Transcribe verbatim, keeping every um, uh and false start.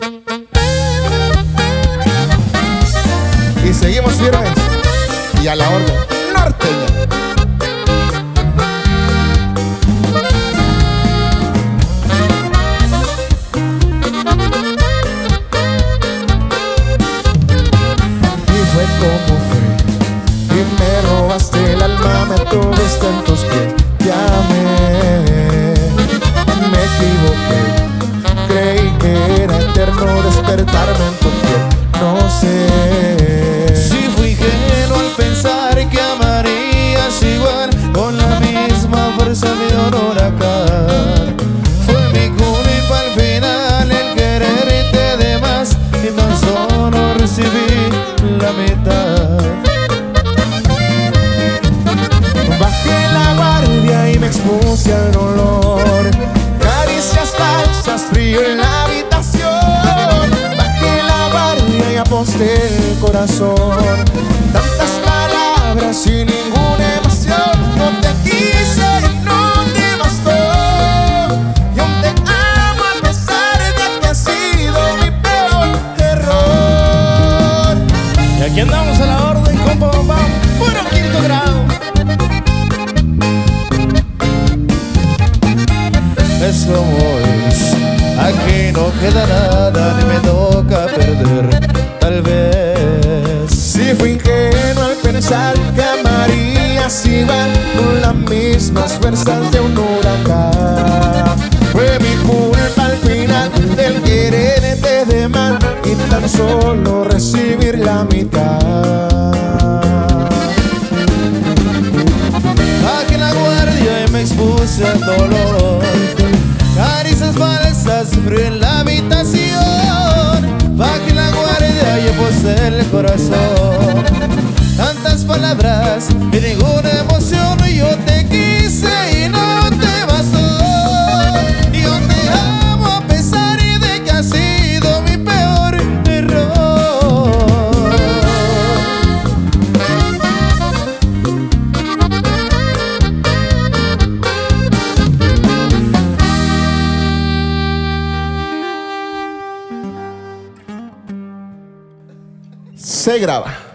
Y seguimos firmes y a la orden norteña. Como fue y me robaste el alma, me tuviste en tus pies. Ya me, me equivoqué, creí que era eterno despertarme en tu piel. No sé si fui ingenuo al pensar que amarías igual, con la misma fuerza de un huracán. Fue mi culpa al final el quererte de más y tan solo recibí la mitad. Bajé la guardia y me expuse al dolor, caricias falsas, frío en la habitación. Bajé la guardia y aposté el corazón, tantas palabras sin ninguna emoción. No te quise y no te bastó, y aún te amo a pesar de que ha sido mi peor error. Y aquí andamos a la orden con Bom Bam, puro quinto grado. Es como es, aquí no queda nada, ni me toca perder, tal vez. Si fui ingenuo al pensar que amarías igual, con las mismas fuerzas de un huracán. Fue mi culpa al final del quererte de más y tan solo recibir la mitad. Bajé la guardia y me expuse al dolor, caricias falsas, frío en la habitación. Bajé la guardia y aposté el corazón, tantas palabras y ninguna emoción. Yo te quise y no te bastó, yo te amo a pesar de que ha sido mi peor error. Se graba.